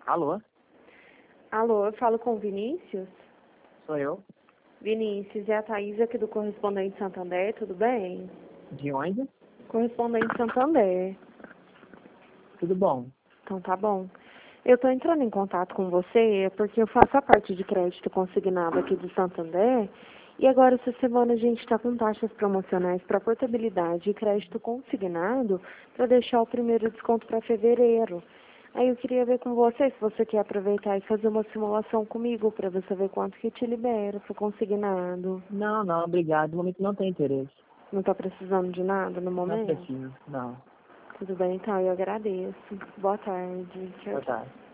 Alô, Alô, eu falo com o Vinícius? sou eu. Vinícius, é a Thaís aqui do Correspondente Santander, tudo bem? De onde? Correspondente Santander. Tudo bom? Então tá bom. Eu estou entrando em contato com você porque eu faço a parte de crédito consignado aqui do Santander e agora essa semana a gente está com taxas promocionais para portabilidade e crédito consignado para deixar o primeiro desconto para fevereiro. Aí eu queria ver com você se você quer aproveitar e fazer uma simulação comigo para você ver quanto que te libera para consignado. Não, obrigado. No momento não tem interesse. Não está precisando de nada no Não momento? preciso, não. Tudo bem, então eu agradeço. Boa tarde. Tchau, Boa tchau. tarde.